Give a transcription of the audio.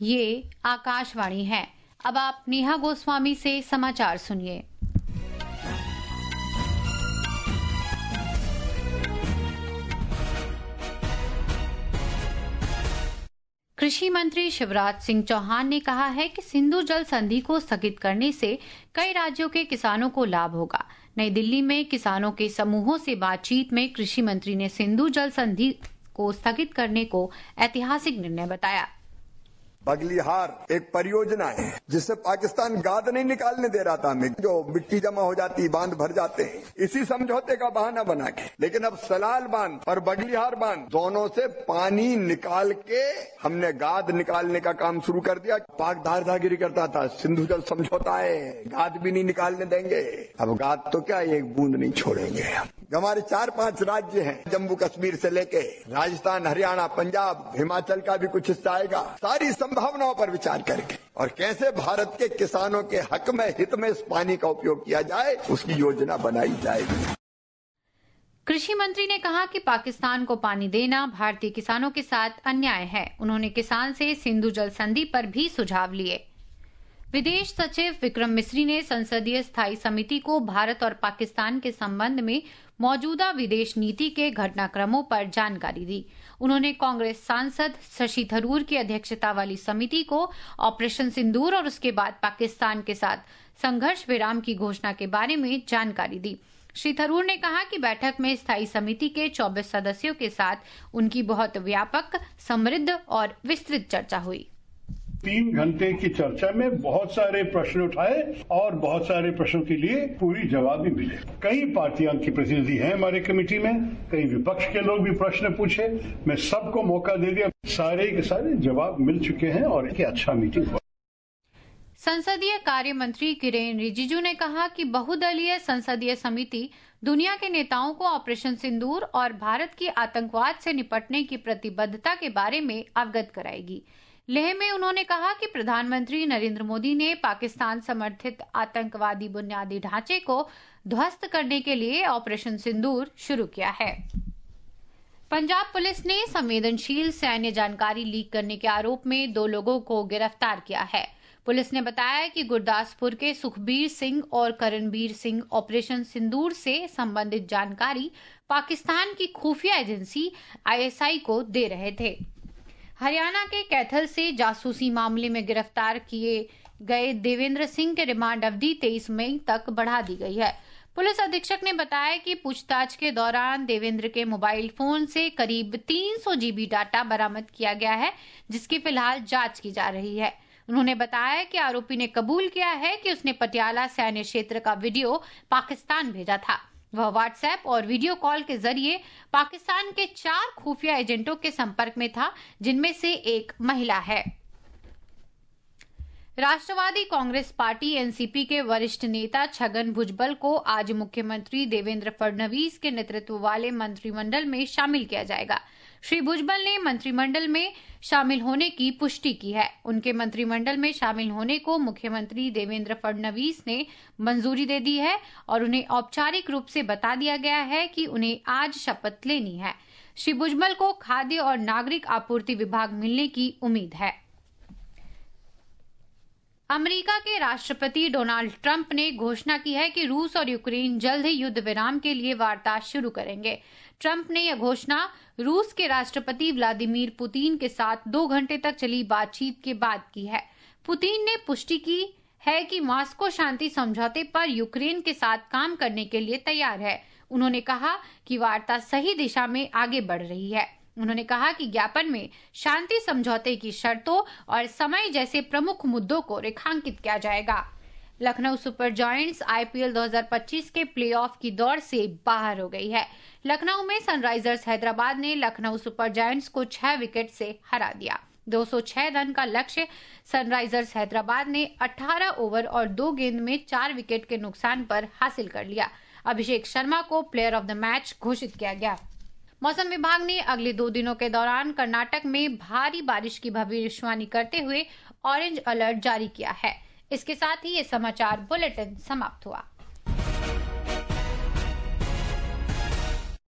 ये आकाशवाणी है। अब आप नेहा गोस्वामी से समाचार सुनिए। कृषि मंत्री शिवराज सिंह चौहान ने कहा है कि सिंधु जल संधि को स्थगित करने से कई राज्यों के किसानों को लाभ होगा। नई दिल्ली में किसानों के समूहों से बातचीत में कृषि मंत्री ने सिंधु जल संधि को स्थगित करने को ऐतिहासिक निर्णय बताया। बगलिहार एक परियोजना है जिससे पाकिस्तान गाद नहीं निकालने दे रहा था हमें, जो मिट्टी जमा हो जाती, बांध भर जाते हैं, इसी समझौते का बहाना बना के। लेकिन अब सलाल बांध और बगलिहार बांध दोनों से पानी निकाल के हमने गाद निकालने का काम शुरू कर दिया। पाक धारदागिरी करता था, सिंधु जल समझौता है, गाद भी नहीं निकालने देंगे। अब गाद तो क्या, एक बूंद नहीं छोड़ेंगे। हमारे 4-5 राज्य हैं, जम्मू कश्मीर से लेके राजस्थान, हरियाणा, पंजाब, हिमाचल का भी कुछ हिस्सा आएगा। सारी संभावनाओं पर विचार करके और कैसे भारत के किसानों के हक में, हित में इस पानी का उपयोग किया जाए, उसकी योजना बनाई जाएगी। कृषि मंत्री ने कहा कि पाकिस्तान को पानी देना भारतीय किसानों के साथ अन्याय है। उन्होंने किसान से सिंधु जल संधि पर भी सुझाव लिए। विदेश सचिव विक्रम मिस्री ने संसदीय स्थायी समिति को भारत और पाकिस्तान के संबंध में मौजूदा विदेश नीति के घटनाक्रमों पर जानकारी दी। उन्होंने कांग्रेस सांसद शशि थरूर की अध्यक्षता वाली समिति को ऑपरेशन सिंदूर और उसके बाद पाकिस्तान के साथ संघर्ष विराम की घोषणा के बारे में जानकारी दी। श्री थरूर ने कहा कि बैठक में स्थायी समिति के 24 सदस्यों के साथ उनकी बहुत व्यापक, समृद्ध और विस्तृत चर्चा हुई। 3 घंटे की चर्चा में बहुत सारे प्रश्न उठाए और बहुत सारे प्रश्नों के लिए पूरी जवाब भी मिले। कई पार्टियां की प्रतिनिधि हैं हमारे कमेटी में, कई विपक्ष के लोग भी प्रश्न पूछे, मैं सबको मौका दे दिया, सारे के सारे जवाब मिल चुके हैं और एक अच्छा मीटिंग हुआ। संसदीय कार्य मंत्री किरेन रिजिजू ने कहा कि बहुदलीय संसदीय समिति दुनिया के नेताओं को ऑपरेशन सिंदूर और भारत की आतंकवाद से निपटने की प्रतिबद्धता के बारे में अवगत कराएगी। लेह में उन्होंने कहा कि प्रधानमंत्री नरेंद्र मोदी ने पाकिस्तान समर्थित आतंकवादी बुनियादी ढांचे को ध्वस्त करने के लिए ऑपरेशन सिंदूर शुरू किया है। पंजाब पुलिस ने संवेदनशील सैन्य जानकारी लीक करने के आरोप में 2 लोगों को गिरफ्तार किया है। पुलिस ने बताया कि गुरदासपुर के सुखबीर सिंह और करणबीर सिंह ऑपरेशन सिंदूर से संबंधित जानकारी पाकिस्तान की खुफिया एजेंसी ISI को दे रहे थे। हरियाणा के कैथल से जासूसी मामले में गिरफ्तार किए गए देवेंद्र सिंह के रिमांड अवधि 23 मई तक बढ़ा दी गई है। पुलिस अधीक्षक ने बताया कि पूछताछ के दौरान देवेंद्र के मोबाइल फोन से करीब 300 GB डाटा बरामद किया गया है, जिसकी फिलहाल जांच की जा रही है। उन्होंने बताया कि आरोपी ने कबूल किया है कि उसने पटियाला सैन्य क्षेत्र का वीडियो पाकिस्तान भेजा था। वह व्हाट्सएप और वीडियो कॉल के जरिए पाकिस्तान के 4 खुफिया एजेंटों के संपर्क में था, जिनमें से एक महिला है। राष्ट्रवादी कांग्रेस पार्टी NCP के वरिष्ठ नेता छगन भुजबल को आज मुख्यमंत्री देवेंद्र फडणवीस के नेतृत्व वाले मंत्रिमंडल में शामिल किया जाएगा। श्री भुजबल ने मंत्रिमंडल में शामिल होने की पुष्टि की है। उनके मंत्रिमंडल में शामिल होने को मुख्यमंत्री देवेंद्र फडणवीस ने मंजूरी दे दी है और उन्हें औपचारिक रूप से बता दिया गया है कि उन्हें आज शपथ लेनी है। श्री भुजबल को खाद्य और नागरिक आपूर्ति विभाग मिलने की उम्मीद है। अमेरिका के राष्ट्रपति डोनाल्ड ट्रंप ने घोषणा की है कि रूस और यूक्रेन जल्द ही युद्ध विराम के लिए वार्ता शुरू करेंगे। ट्रंप ने यह घोषणा रूस के राष्ट्रपति व्लादिमीर पुतिन के साथ 2 घंटे तक चली बातचीत के बाद की है। पुतिन ने पुष्टि की है कि मॉस्को शांति समझौते पर यूक्रेन के साथ काम करने के लिए तैयार है। उन्होंने कहा कि वार्ता सही दिशा में आगे बढ़ रही है। उन्होंने कहा कि ज्ञापन में शांति समझौते की शर्तों और समय जैसे प्रमुख मुद्दों को रेखांकित किया जाएगा। लखनऊ सुपर जायंट्स IPL 2025 के प्लेऑफ की दौड़ से बाहर हो गई है। लखनऊ में सनराइजर्स हैदराबाद ने लखनऊ सुपर जायंट्स को 6 विकेट से हरा दिया। 206 रन का लक्ष्य सनराइजर्स हैदराबाद ने 18 ओवर और 2 गेंद में 4 विकेट के नुकसान पर हासिल कर लिया। अभिषेक शर्मा को प्लेयर ऑफ द मैच घोषित किया गया। मौसम विभाग ने अगले 2 दिनों के दौरान कर्नाटक में भारी बारिश की भविष्यवाणी करते हुए ऑरेंज अलर्ट जारी किया है। इसके साथ ही ये समाचार बुलेटिन समाप्त हुआ।